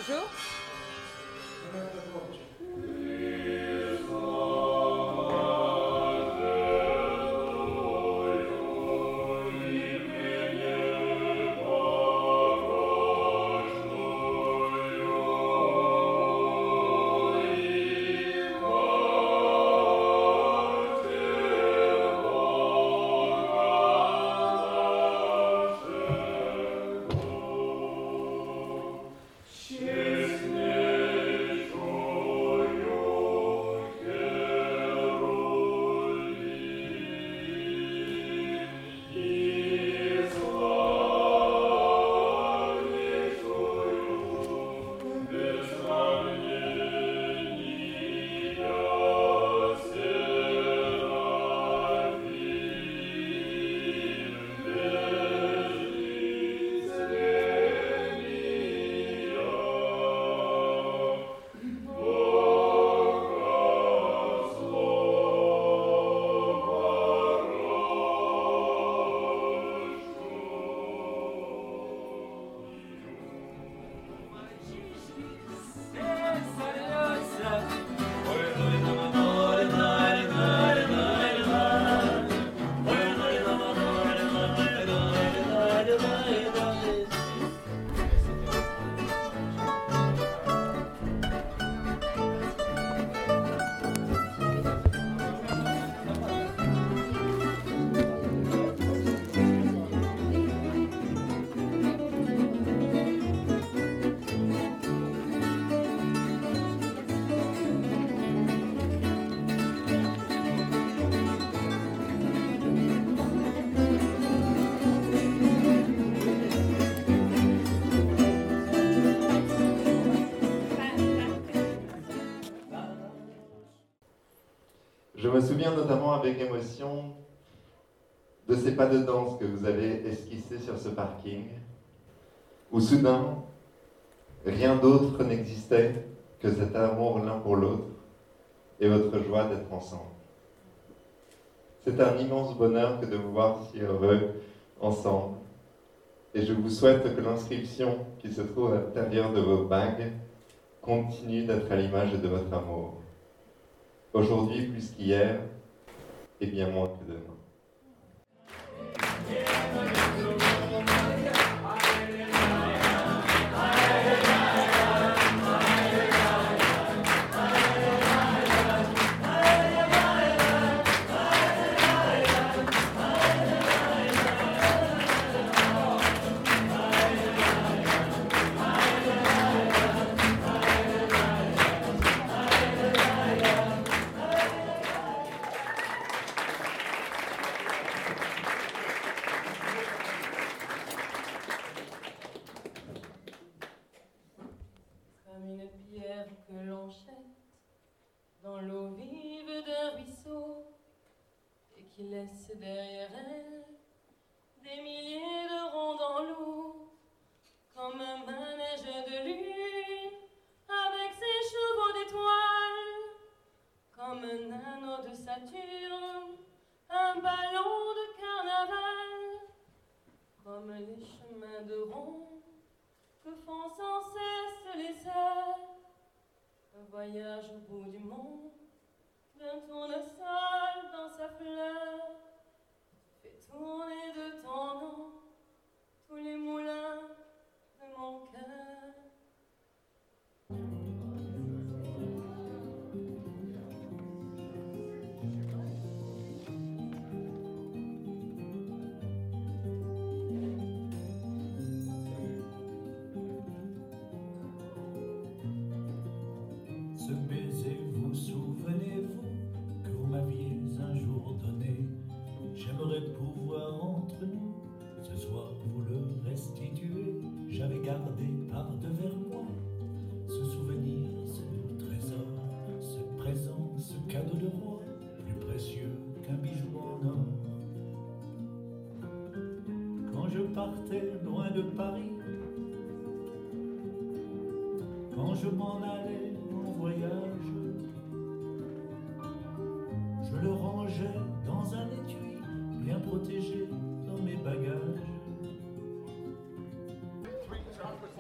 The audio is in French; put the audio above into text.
Bonjour. Je me souviens notamment avec émotion de ces pas de danse que vous avez esquissés sur ce parking, où soudain, rien d'autre n'existait que cet amour l'un pour l'autre et votre joie d'être ensemble. C'est un immense bonheur que de vous voir si heureux ensemble, et je vous souhaite que l'inscription qui se trouve à l'intérieur de vos bagues continue d'être à l'image de votre amour. Aujourd'hui plus qu'hier, et bien moins que demain. Dans l'eau vive d'un ruisseau et qui laisse derrière elle des milliers de ronds dans l'eau, comme un manège de lune avec ses chevaux d'étoiles, comme un anneau de Saturne, un ballon de carnaval, comme les chemins de ronde que font sans cesse les heures. Un voyage au bout du monde, d'un tournesol dans sa fleur, fait tourner de ton nom tous les moulins de mon cœur. Ce baiser, vous souvenez-vous que vous m'aviez un jour donné? J'aimerais pouvoir entre nous ce soir vous le restituer. J'avais gardé par devers moi ce souvenir, ce trésor, ce présent, ce cadeau de roi, plus précieux qu'un bijou en or. Quand je partais loin de Paris, quand je m'en allais en voyage, je le rangeais dans un étui bien protégé dans mes bagages.